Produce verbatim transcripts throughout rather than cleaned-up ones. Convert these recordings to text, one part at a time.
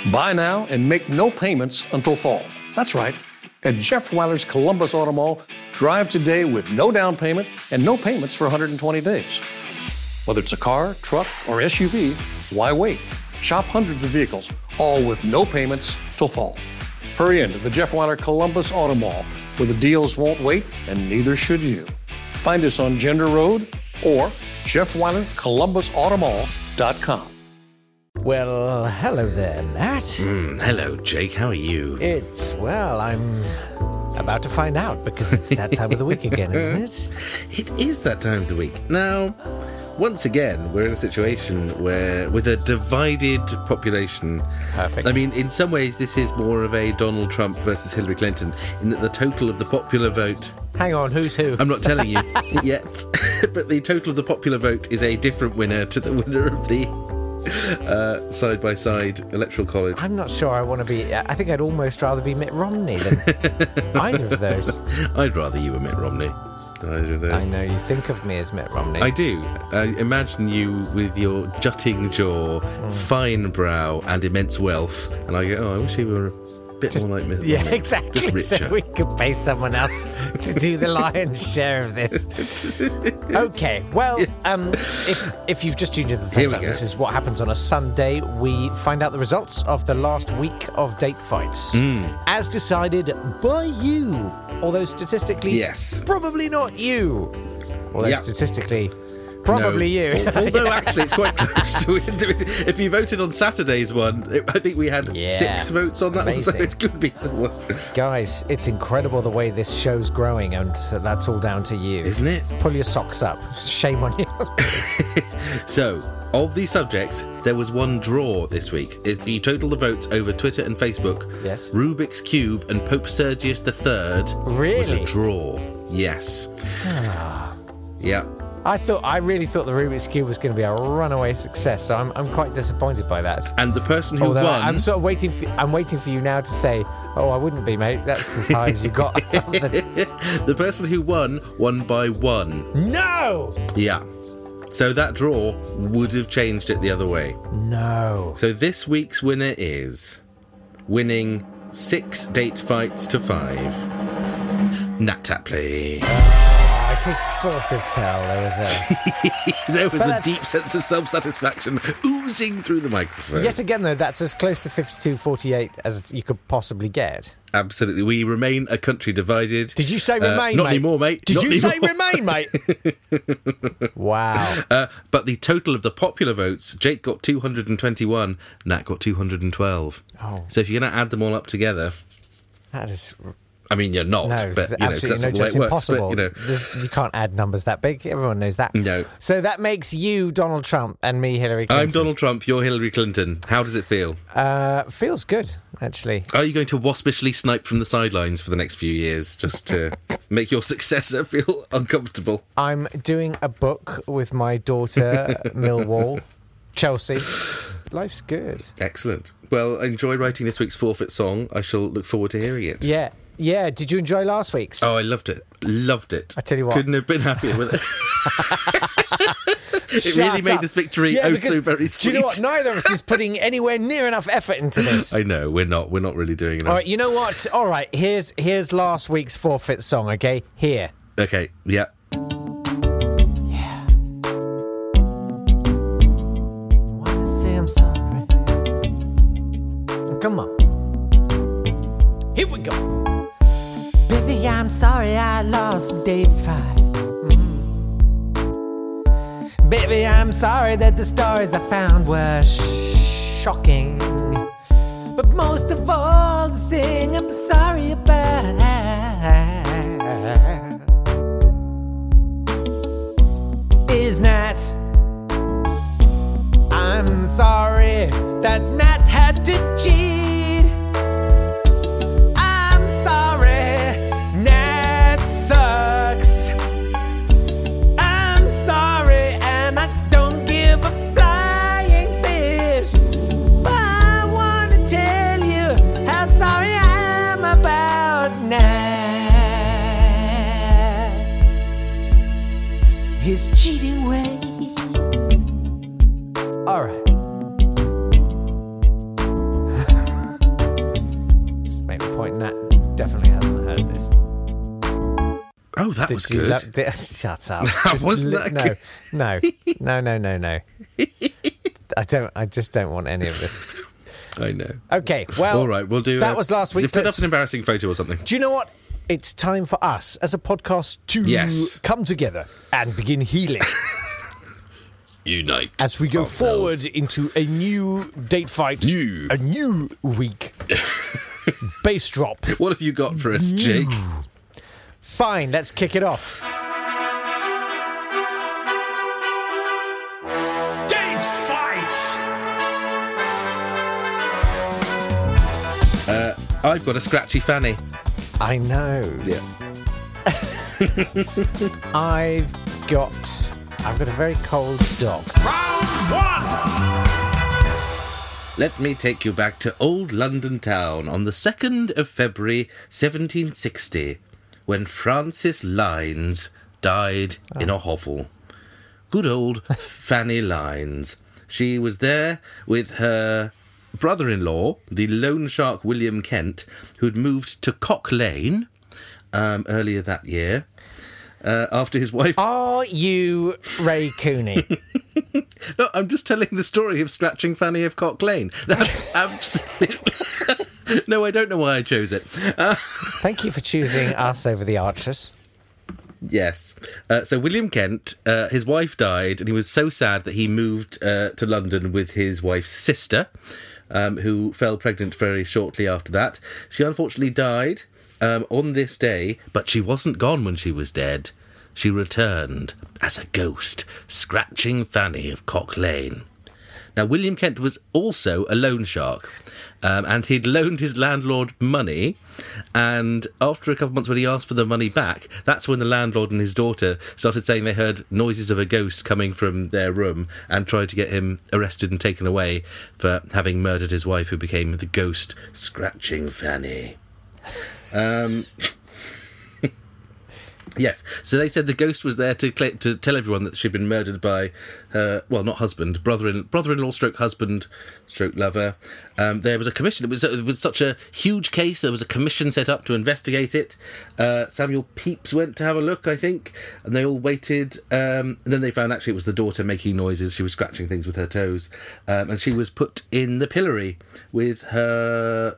Buy now and make no payments until fall. That's right. At Jeff Weiler's Columbus Auto Mall, drive today with no down payment and no payments for one hundred twenty days. Whether it's a car, truck, or S U V, why wait? Shop hundreds of vehicles, all with no payments till fall. Hurry into the Jeff Weiler Columbus Auto Mall, where the deals won't wait and neither should you. Find us on Gender Road or Jeff Weiler Columbus Auto Mall dot com. Well, hello there, Nat. Mm, hello, Jake. How are you? It's, well, I'm about to find out because it's that time of the week again, isn't it? It is that time of the week. Now, once again, we're in a situation where, with a divided population... Perfect. I mean, in some ways, this is more of a Donald Trump versus Hillary Clinton, in that the total of the popular vote... Hang on, who's who? I'm not telling you yet, but the total of the popular vote is a different winner to the winner of the... Uh, side-by-side electoral college. I'm not sure I want to be... I think I'd almost rather be Mitt Romney than either of those. I'd rather you were Mitt Romney than either of those. I know, you think of me as Mitt Romney. I do. I imagine you with your jutting jaw, mm. fine brow, and immense wealth. And I go, oh, I wish he were a bit Just, more like Mitt yeah, Romney. exactly. So we could pay someone else to do the lion's share of this. Okay, well, yes. um, if if you've just tuned in for the first time, this is what happens on a Sunday. We find out the results of the last week of date fights, mm. as decided by you. Although statistically, yes, probably not you. Although yep. statistically, probably no. you. Although actually, it's quite close to it. If you voted on Saturday's one, it, I think we had yeah. six votes on that Amazing. one, so it could be someone. Guys, it's incredible the way this show's growing, and that's all down to you. Isn't it? Pull your socks up. Shame on you. So, of the subjects, there was one draw this week. If you total the votes over Twitter and Facebook, yes, Rubik's Cube and Pope Sergius the Third really? was a draw. Yes. Yeah. I thought I really thought the Rubik's Cube was going to be a runaway success, so I'm I'm quite disappointed by that. And the person who Although won, I'm sort of waiting for I'm waiting for you now to say, "Oh, I wouldn't be, mate. That's as high as you got." The person who won won by one. No. Yeah. So that draw would have changed it the other way. No. So this week's winner is winning six date fights to five. Nat Tapley. I could sort of tell there was a... there was a deep sense of self-satisfaction oozing through the microphone. Yet again, though, that's as close to fifty-two forty-eight as you could possibly get. Absolutely. We remain a country divided. Did you say remain, uh, mate? Not anymore, mate. Did not you anymore. say remain, mate? Wow. Uh, but the total of the popular votes, Jake got two hundred twenty-one, Nat got two hundred twelve. Oh. So if you're going to add them all up together... That is... I mean, you're not, no, but you know, absolutely that's no, the way it's it works. impossible. But, you know. There's, you can't add numbers that big. Everyone knows that. No. So that makes you Donald Trump and me Hillary Clinton. I'm Donald Trump, you're Hillary Clinton. How does it feel? Uh, feels good, actually. Are you going to waspishly snipe from the sidelines for the next few years just to make your successor feel uncomfortable? I'm doing a book with my daughter, Millwall, Chelsea. Life's good. Excellent. Well, enjoy writing this week's forfeit song. I shall look forward to hearing it. Yeah. Yeah, did you enjoy last week's? Oh, I loved it. Loved it. I tell you what. Couldn't have been happier with it. It Shut really made up. this victory yeah, oh because, so very sweet. Do you know what? Neither of us is putting anywhere near enough effort into this. I know, we're not. We're not really doing enough. All right, you know what? All right, here's here's last week's forfeit song, okay? Here. Okay, yeah. Yeah. Wanna say I'm sorry. Come on. Here we go. Baby, I'm sorry I lost date five. Mm. Baby, I'm sorry that the stories I found were sh- shocking. But most of all, the thing I'm sorry about is Nat. I'm sorry that Nat had to cheat. His cheating ways. All right. Oh, that Did was you good. lo- did- shut up. Wasn't li- that no, good? no, no, no, no, no. I don't. I just don't want any of this. I know. Okay, well, All right, we'll do. That uh, was last week. Put up Let's- an embarrassing photo or something. Do you know what? It's time for us as a podcast to Yes. come together and begin healing Unite as we go ourselves. forward into a new date fight, New. a new week. Bass drop. What have you got for us, Jake? Fine, let's kick it off. Date fight. Uh, I've got a scratchy fanny. I know. Yeah. I've got. I've got a very cold dog. Round one! Let me take you back to old London town on the second of February, seventeen sixty, when Frances Lines died in a hovel. Good old Fanny Lines. She was there with her brother-in-law, the loan shark William Kent, who'd moved to Cock Lane um, earlier that year, uh, after his wife... Are you Ray Cooney? No, I'm just telling the story of Scratching Fanny of Cock Lane. That's absolutely... No, I don't know why I chose it. Uh, Thank you for choosing us over the Archers. yes. Uh, so William Kent, uh, his wife died, and he was so sad that he moved uh, to London with his wife's sister, um, who fell pregnant very shortly after that. She unfortunately died um, on this day, but she wasn't gone when she was dead. She returned as a ghost, Scratching Fanny of Cock Lane. Now, William Kent was also a loan shark, um, and he'd loaned his landlord money, and after a couple of months when he asked for the money back, that's when the landlord and his daughter started saying they heard noises of a ghost coming from their room and tried to get him arrested and taken away for having murdered his wife, who became the ghost Scratching Fanny. Um... Yes, so they said the ghost was there to cl- to tell everyone that she'd been murdered by her, well, not husband, brother-in- brother-in-law stroke husband stroke lover. Um, there was a commission. It was, it was such a huge case. There was a commission set up to investigate it. Uh, Samuel Pepys went to have a look, I think, and they all waited. Um, and then they found actually it was the daughter making noises. She was scratching things with her toes. Um, and she was put in the pillory with her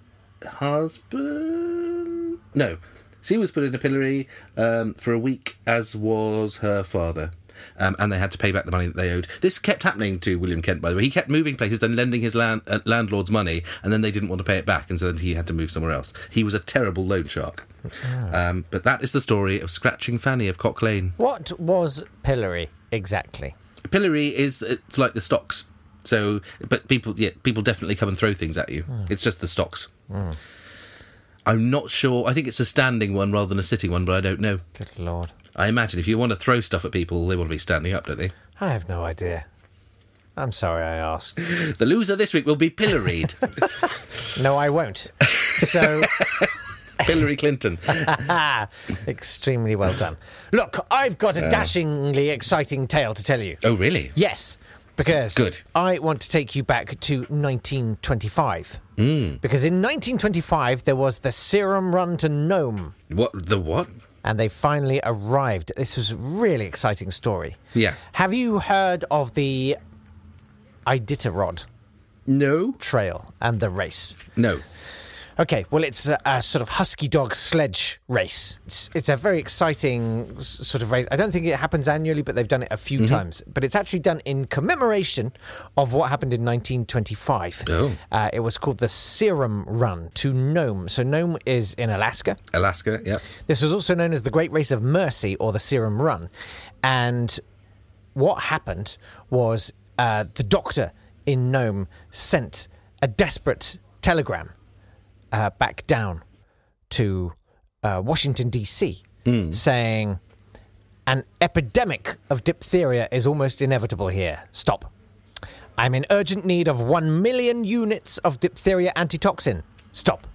husband? No. She was put in a pillory um, for a week, as was her father. Um, and they had to pay back the money that they owed. This kept happening to William Kent, by the way. He kept moving places, then lending his land, uh, landlords money, and then they didn't want to pay it back, and so then he had to move somewhere else. He was a terrible loan shark. Ah. Um, but that is the story of Scratching Fanny of Cock Lane. What was pillory exactly? Pillory is, it's like the stocks. So, but people, yeah, people definitely come and throw things at you. Mm. It's just the stocks. Mm. I'm not sure. I think it's a standing one rather than a sitting one, but I don't know. Good Lord. I imagine if you want to throw stuff at people, they want to be standing up, don't they? I have no idea. I'm sorry I asked. The loser this week will be pilloried. No, I won't. So... Hillary Clinton. Extremely well done. Look, I've got a Uh. dashingly exciting tale to tell you. Oh, really? Yes, because Good. I want to take you back to nineteen twenty-five. Mm. Because in nineteen twenty-five, there was the Serum Run to Nome. What? The what? And they finally arrived. This was a really exciting story. Yeah. Have you heard of the Iditarod No. Trail and the race? No. Okay, well, it's a, a sort of husky dog sledge race. It's, it's a very exciting s- sort of race. I don't think it happens annually, but they've done it a few Mm-hmm. times. But it's actually done in commemoration of what happened in nineteen twenty-five. Oh. Uh, it was called the Serum Run to Nome. So Nome is in Alaska. Alaska, yeah. This was also known as the Great Race of Mercy or the Serum Run. And what happened was uh, the doctor in Nome sent a desperate telegram Uh, back down to uh, Washington, D C, mm. saying an epidemic of diphtheria is almost inevitable here. Stop. I'm in urgent need of one million units of diphtheria antitoxin. Stop.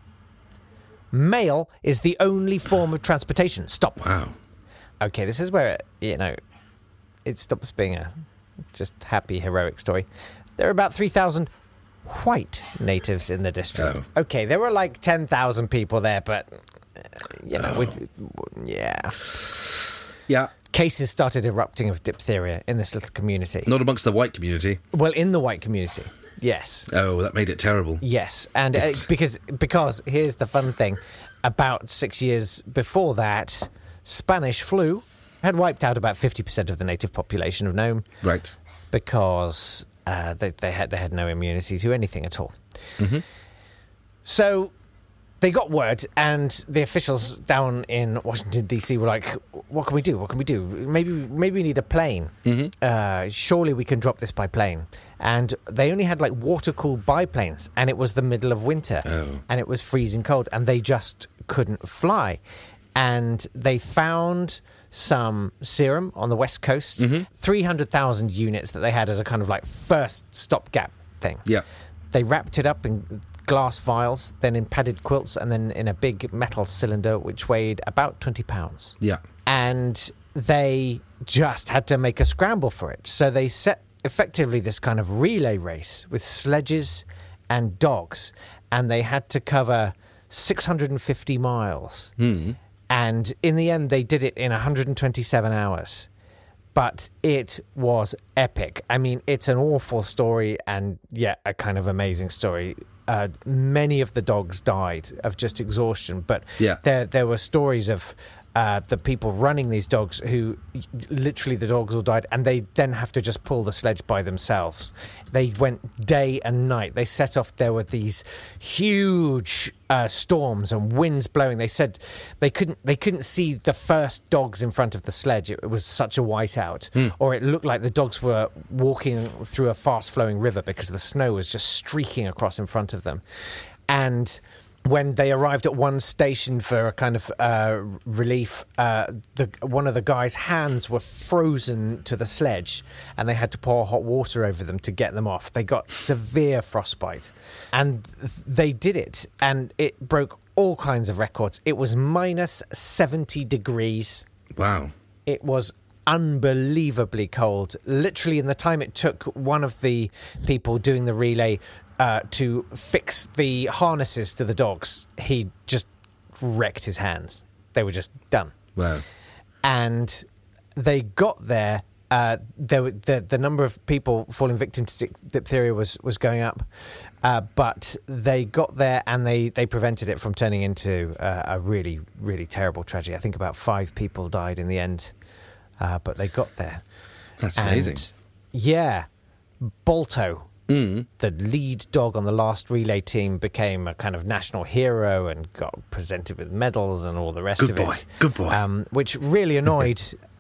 Mail is the only form of transportation. Stop. Wow. Okay, this is where, you know, it stops being a just happy, heroic story. There are about three thousand white natives in the district. Oh. Okay, there were like ten thousand people there, but, uh, you know, Oh. we'd, yeah. Yeah. Cases started erupting of diphtheria in this little community. Not amongst the white community. Well, in the white community, yes. Oh, that made it terrible. Yes, and uh, because because here's the fun thing. About six years before that, Spanish flu had wiped out about fifty percent of the native population of Nome. Right. Because uh, they, they had they had no immunity to anything at all. Mm-hmm. So they got word, and the officials down in Washington D C were like, "What can we do? What can we do? Maybe maybe we need a plane. Mm-hmm. Uh, surely we can drop this by plane." And they only had like water-cooled biplanes, and it was the middle of winter, Oh. and it was freezing cold, and they just couldn't fly. And they found some serum on the West Coast, Mm-hmm. three hundred thousand units that they had as a kind of like first stopgap thing. Yeah. They wrapped it up in glass vials, then in padded quilts, and then in a big metal cylinder which weighed about twenty pounds. Yeah. And they just had to make a scramble for it. So they set effectively this kind of relay race with sledges and dogs, and they had to cover six hundred fifty miles. Mm. And in the end, they did it in one hundred twenty-seven hours. But it was epic. I mean, it's an awful story and, yeah, a kind of amazing story. Uh, many of the dogs died of just exhaustion, but Yeah. there there were stories of uh, the people running these dogs who literally the dogs all died, and they then have to just pull the sledge by themselves. They went day and night. They set off. There were these huge uh, storms and winds blowing. They said they couldn't they couldn't see the first dogs in front of the sledge. It, it was such a whiteout, mm. or it looked like the dogs were walking through a fast-flowing river because the snow was just streaking across in front of them. And when they arrived at one station for a kind of uh, relief, uh, the, one of the guys' hands were frozen to the sledge, and they had to pour hot water over them to get them off. They got severe frostbite, and they did it, and it broke all kinds of records. It was minus seventy degrees. Wow. It was unbelievably cold. Literally, in the time it took one of the people doing the relay Uh, to fix the harnesses to the dogs, he just wrecked his hands. They were just done. Wow. And they got there. Uh, there were, the the number of people falling victim to diphtheria was was going up, uh, but they got there and they, they prevented it from turning into uh, a really really terrible tragedy. I think about five people died in the end, uh, but they got there. That's And, amazing. Yeah, Balto. Mm. The lead dog on the last relay team became a kind of national hero and got presented with medals and all the rest Good of boy. it. Good boy. Um, which really annoyed,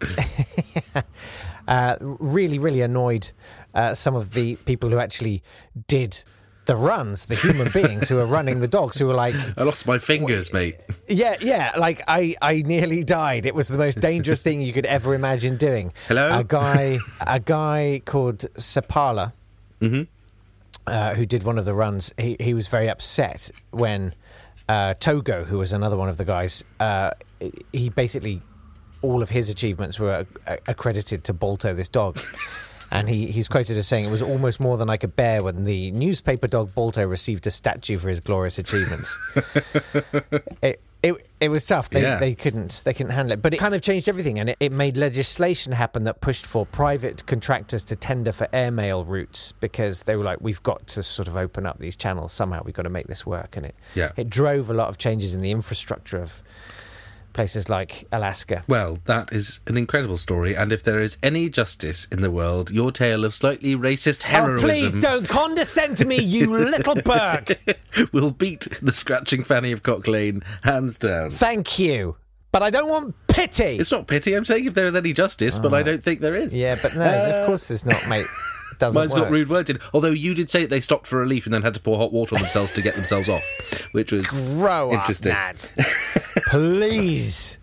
uh, really, really annoyed uh, some of the people who actually did the runs, the human beings who were running the dogs, who were like, I lost my fingers, mate. yeah, yeah, like I, I nearly died. It was the most dangerous thing you could ever imagine doing. Hello? A guy, a guy called Sapala, Mm-hmm. Uh, who did one of the runs, he, he was very upset when uh, Togo, who was another one of the guys, uh, he basically, all of his achievements were uh, accredited to Balto, this dog. And he, he's quoted as saying, it was almost more than I could bear when the newspaper dog Balto received a statue for his glorious achievements. it, it it was tough. They Yeah. they couldn't they couldn't handle it. But it kind of changed everything, and it, it made legislation happen that pushed for private contractors to tender for airmail routes, because they were like, we've got to sort of open up these channels somehow. We've got to make this work. And it Yeah. it drove a lot of changes in the infrastructure of places like Alaska. Well, that is an incredible story, and if there is any justice in the world, your tale of slightly racist Oh, heroism please don't condescend to me, you little Burke. will beat the Scratching Fanny of Cock Lane hands down. Thank you. But I don't want pity. It's not pity, I'm saying if there is any justice, but I don't think there is. Yeah, but no, Uh, of course there's not, mate. Doesn't Mine's work. got rude words in. Although you did say that they stopped for relief and then had to pour hot water on themselves to get themselves off, which was Grow interesting. up, Nads. Please.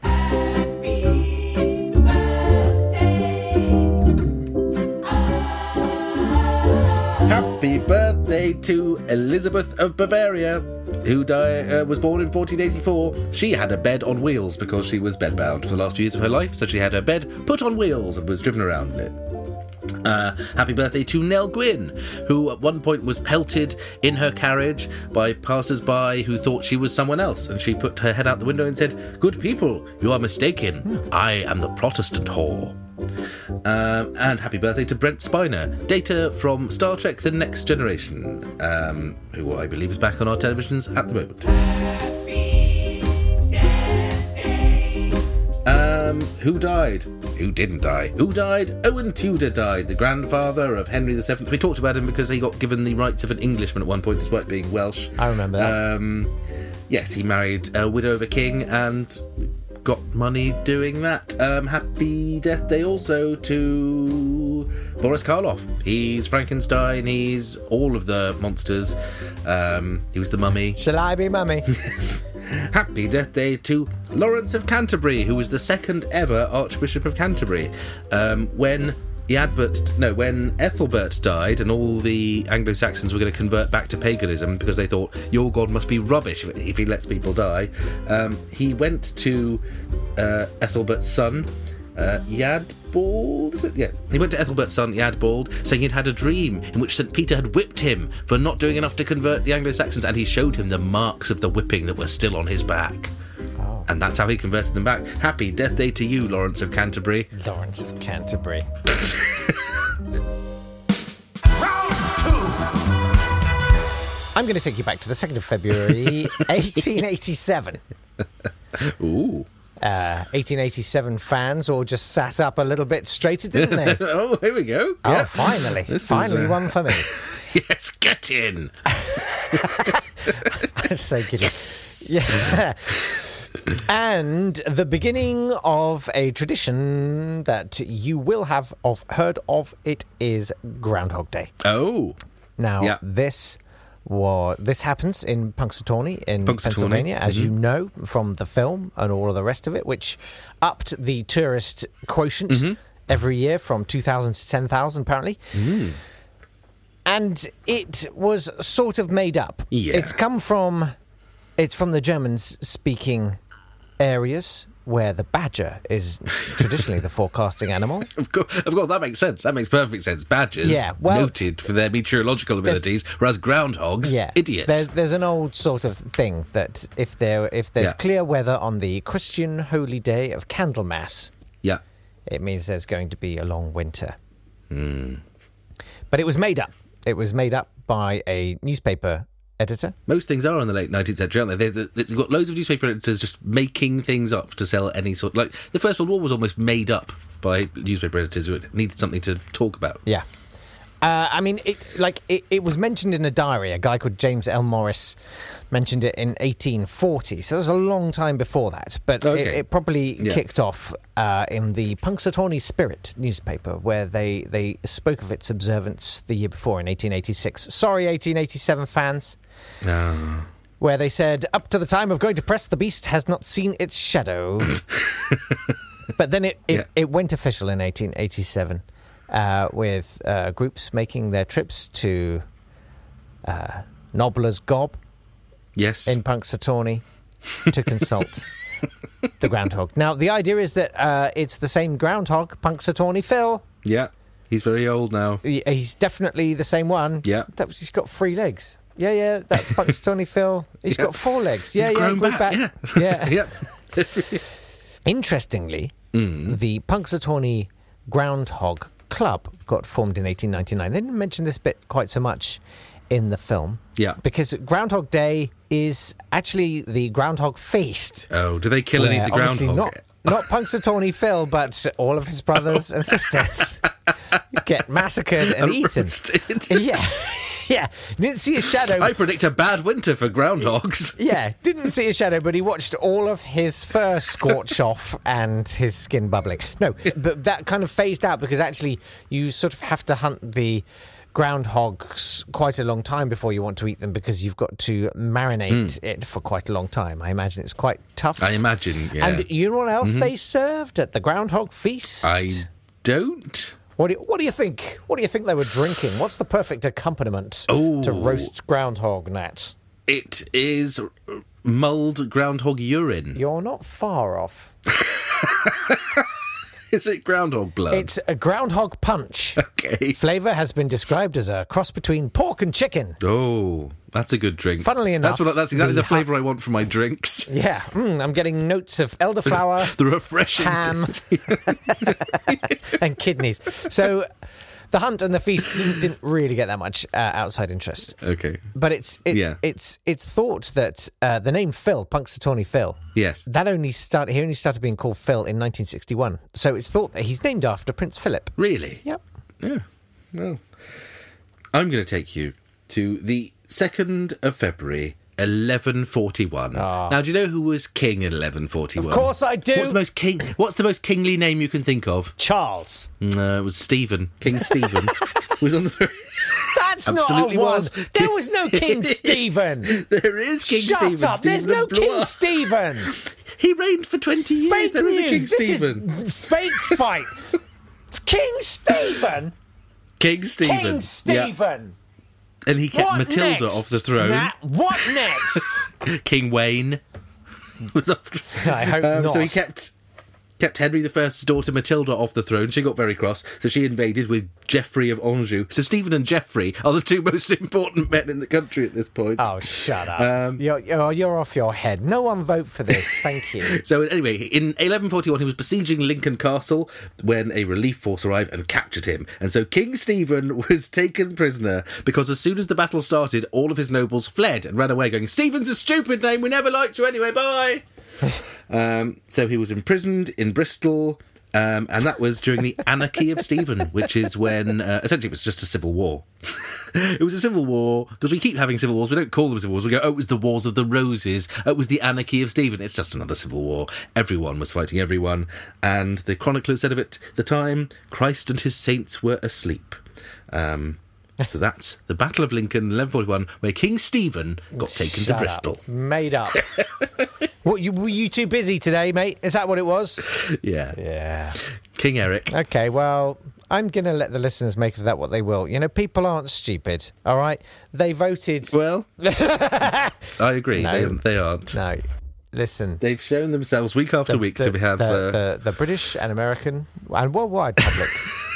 Happy birthday to Elizabeth of Bavaria, who died, uh, was born in fourteen eighty-four. She had a bed on wheels because she was bedbound for the last few years of her life, so she had her bed put on wheels and was driven around in it. Uh, happy birthday to Nell Gwynn, who at one point was pelted in her carriage by passers-by who thought she was someone else, and she put her head out the window and said, "Good people, you are mistaken. I am the Protestant whore." Um, and happy birthday to Brent Spiner, Data from Star Trek The Next Generation, um, who I believe is back on our televisions at the moment. Um, who died? Who didn't die? Who died? Owen Tudor died, the grandfather of Henry the Seventh. We talked about him because he got given the rights of an Englishman at one point, despite being Welsh. I remember that. Um, yes, he married a widow of a king and got money doing that. Um, happy death day also to Boris Karloff. He's Frankenstein, he's all of the monsters. Um, he was the mummy. Shall I be mummy? Yes. Happy death day to Lawrence of Canterbury, who was the second ever Archbishop of Canterbury. Um, when Eadbert, no, when Ethelbert died and all the Anglo-Saxons were going to convert back to paganism because they thought your god must be rubbish if, if he lets people die, um, he went to uh, Ethelbert's son, uh, Eadbald, is it? Yeah, he went to Ethelbert's son, Eadbald, saying he'd had a dream in which Saint Peter had whipped him for not doing enough to convert the Anglo-Saxons, and he showed him the marks of the whipping that were still on his back. Oh. And that's how he converted them back. Happy death day to you, Lawrence of Canterbury. Lawrence of Canterbury. I'm going to take you back to the second of February, eighteen eighty-seven. Ooh. Uh, eighteen eighty-seven fans all just sat up a little bit straighter, didn't they? Oh, here we go. Oh, Yeah. finally. This is, finally uh, one for me. Yes, get in. So good. Yes. Yeah. And the beginning of a tradition that you will have of heard of. It is Groundhog Day. Oh. Now, Yeah. this was this happens in Punxsutawney in Punxsutawney. Pennsylvania, as Mhm. you know from the film and all of the rest of it, which upped the tourist quotient Mhm. every year from two thousand to ten thousand, apparently. Mm. And it was sort of made up. Yeah. It's come from, it's from the German-speaking areas where the badger is traditionally the forecasting animal. Of course, of course, that makes sense. That makes perfect sense. Badgers, Yeah, well, noted for their meteorological abilities, whereas groundhogs, Yeah, idiots. There's, there's an old sort of thing that if there if there's Yeah. clear weather on the Christian holy day of Candlemas, Yeah. it means there's going to be a long winter. Mm. But it was made up. It was made up by a newspaper editor. Most things are in the late nineteenth century, aren't they? They- they- You've got loads of newspaper editors just making things up to sell any sort. Like the First World War was almost made up by newspaper editors who needed something to talk about. Yeah. Uh, I mean, it like it, it was mentioned in a diary. A guy called James L. Morris mentioned it in eighteen forty, so it was a long time before that. But Okay. it, it probably Yeah. kicked off uh, in the Punxsutawney Spirit newspaper, where they, they spoke of its observance the year before in eighteen eighty-six. Sorry, eighteen eighty-seven fans. Ah. Where they said, up to the time of going to press, the beast has not seen its shadow. But then it, it, Yeah. it went official in eighteen eighty-seven. Uh, with uh, groups making their trips to uh, Nobbler's Gob Yes. in Punxsutawney to consult the groundhog. Now, the idea is that uh, it's the same groundhog, Punxsutawney Phil. Yeah. He's very old now. He, he's definitely the same one. Yeah. That, he's got three legs. Yeah, yeah, that's Punxsutawney Phil. He's Yeah. got four legs. Yeah, He's yeah, grown grew back. Yeah. Yeah. yeah. Interestingly, Mm. the Punxsutawney Groundhog Club got formed in eighteen ninety-nine. They didn't mention this bit quite so much in the film. Yeah. Because Groundhog Day is actually the Groundhog Feast. Oh, do they kill and eat where the obviously groundhog? Not, not Punxsutawney Phil, but all of his brothers and sisters get massacred and, And eaten. roasted. Yeah. Yeah. Didn't see a shadow. I predict a bad winter for groundhogs. Yeah, didn't see a shadow, but he watched all of his fur scorch off and his skin bubbling. No, but that kind of phased out because actually you sort of have to hunt the groundhogs quite a long time before you want to eat them because you've got to marinate it for quite a long time. I imagine it's quite tough. I imagine, yeah. And you know what else they served at the groundhog feast? I don't. What do, you, what do you think? What do you think they were drinking? What's the perfect accompaniment Oh. to roast groundhog, Nat? It is mulled groundhog urine. You're not far off. Is it groundhog blood? It's a groundhog punch. Okay. Flavour has been described as a cross between pork and chicken. Oh, that's a good drink. Funnily enough, that's, what, that's exactly the, the flavour I want for my drinks. Yeah, mm, I'm getting notes of elderflower, the refreshing ham, and kidneys. So the hunt and the feast didn't, didn't really get that much uh, outside interest. Okay. But it's it, Yeah. it's it's thought that uh, the name Phil, Punxsutawney Phil, Yes. that only started he only started being called Phil in nineteen sixty-one. So it's thought that he's named after Prince Philip. Really? Yep. Yeah. Well, I'm going to take you to the second of February, eleven forty-one. Ah. Now, do you know who was king in eleven forty-one? Of course I do. What's the most king? What's the most kingly name you can think of? Charles. No, it was Stephen. King Stephen was on the throne. That's Absolutely not a one. was. There was no King Stephen. There is King Shut Stephen. up. There's Stephen no of Blois. King Stephen. He reigned for twenty years. Fake there was news. a King this Stephen. is fake fight. King Stephen. King Stephen. King Yeah. Stephen. And he kept What Matilda next? off the throne. Nah, what next? King Wayne was off. I hope Um, not. So he kept kept Henry the First's daughter Matilda off the throne. She got very cross, so she invaded with Geoffrey of Anjou. So Stephen and Geoffrey are the two most important men in the country at this point. Oh, shut up. Um, you're, you're, you're off your head. No one vote for this. Thank you. So anyway, in eleven forty-one, he was besieging Lincoln Castle when a relief force arrived and captured him. And so King Stephen was taken prisoner because as soon as the battle started, all of his nobles fled and ran away, going, "Stephen's a stupid name. We never liked you anyway. Bye." um, so he was imprisoned in Bristol. Um, and that was during the Anarchy of Stephen, which is when, uh, essentially, it was just a civil war. It was a civil war, because we keep having civil wars, we don't call them civil wars, we go, oh, it was the Wars of the Roses, oh, it was the Anarchy of Stephen. It's just another civil war. Everyone was fighting everyone, and the chronicler said of it at the time, Christ and his saints were asleep. Um... So that's the Battle of Lincoln, eleven forty-one, where King Stephen got taken Shut to up. Bristol. Made up. What, you, were you too busy today, mate? Is that what it was? Yeah. Yeah. King Eric. Okay, well, I'm going to let the listeners make of that what they will. You know, people aren't stupid, all right? They voted... Well, I agree. No. They, they aren't. No, listen. They've shown themselves week after week to have... The, uh, the, the British and American and worldwide public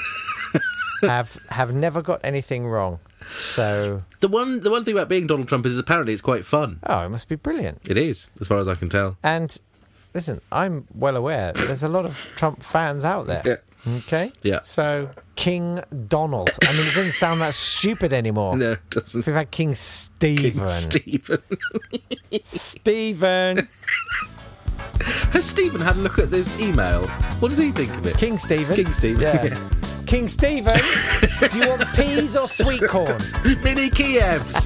have have never got anything wrong. So... The one the one thing about being Donald Trump is apparently it's quite fun. Oh, it must be brilliant. It is, as far as I can tell. And listen, I'm well aware there's a lot of Trump fans out there. Yeah. Okay? Yeah. So, King Donald. I mean, it doesn't sound that stupid anymore. No, it doesn't. We've had King Stephen. King Stephen. Stephen. Has Stephen had a look at this email? What does he think of it? King Stephen. King Stephen. Yeah. Yeah. King Stephen, do you want peas or sweet corn? Mini Kievs.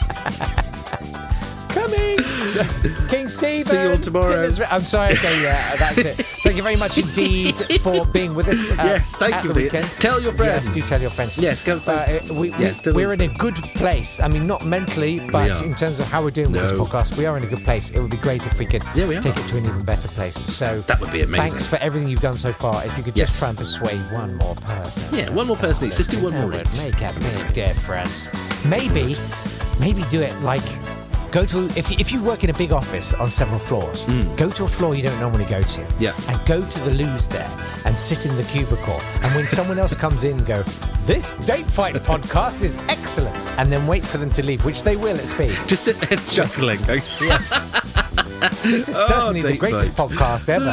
Coming. King Stephen. See you all tomorrow. Dinner's re- I'm sorry. Okay, yeah, that's it. Thank you very much indeed for being with us. Uh, Yes, thank at you. the weekend. Tell your friends. Yes, do tell your friends. Yes, go- Uh, we, yes, we, tell we're them. in a good place. I mean, not mentally, but We are. in terms of how we're doing with No. this podcast, we are in a good place. It would be great if we could Yeah, we are. take it to an even better place. So That would be amazing. Thanks for everything you've done so far. If you could Yes. just try and persuade one more person. Yeah, to one more person each. Just do one that more would each. Make a big difference. Maybe, maybe do it like. Go to if if you work in a big office on several floors, go to a floor you don't normally go to, Yeah. and go to the loos there and sit in the cubicle. And when someone else comes in, go, "This Date Fight podcast is excellent," and then wait for them to leave, which they will at speed. Just sit there chuckling. going, Yes, this is Oh, certainly the Date greatest Fight. podcast ever.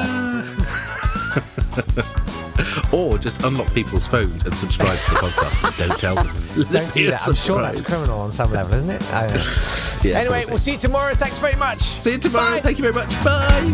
Or just unlock people's phones and subscribe to the podcast and don't tell them. Don't do that. I'm sure Surprise. that's criminal on some level, isn't it? I don't know. Yeah, Anyway, probably. we'll see you tomorrow. Thanks very much. See you tomorrow. Bye. Thank you very much. Bye.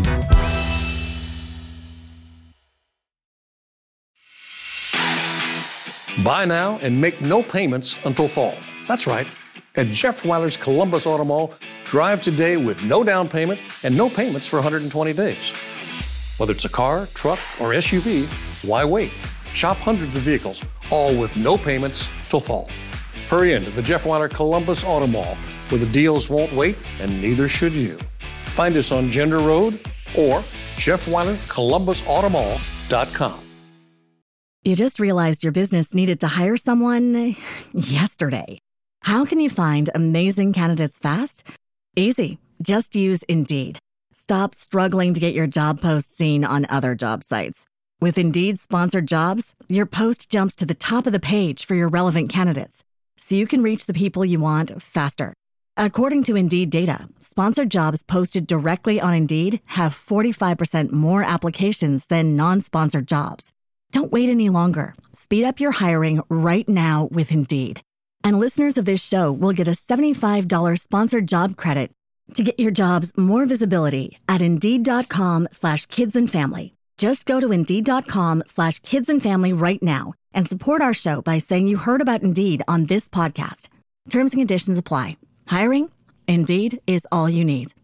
Buy now and make no payments until fall. That's right. At Jeff Weiler's Columbus Auto Mall, drive today with no down payment and no payments for one hundred twenty days. Whether it's a car, truck, or S U V, why wait? Shop hundreds of vehicles, all with no payments till fall. Hurry into the Jeff Weiler Columbus Auto Mall, where the deals won't wait and neither should you. Find us on Gender Road or Jeff Weiler Columbus Auto Mall dot com. You just realized your business needed to hire someone yesterday. How can you find amazing candidates fast? Easy. Just use Indeed. Stop struggling to get your job post seen on other job sites. With Indeed sponsored jobs, your post jumps to the top of the page for your relevant candidates, so you can reach the people you want faster. According to Indeed data, sponsored jobs posted directly on Indeed have forty-five percent more applications than non-sponsored jobs. Don't wait any longer. Speed up your hiring right now with Indeed. And listeners of this show will get a seventy-five dollars sponsored job credit to get your jobs more visibility at Indeed.com slash kids and family. Just go to Indeed.com slash kids and family right now and support our show by saying you heard about Indeed on this podcast. Terms and conditions apply. Hiring? Indeed is all you need.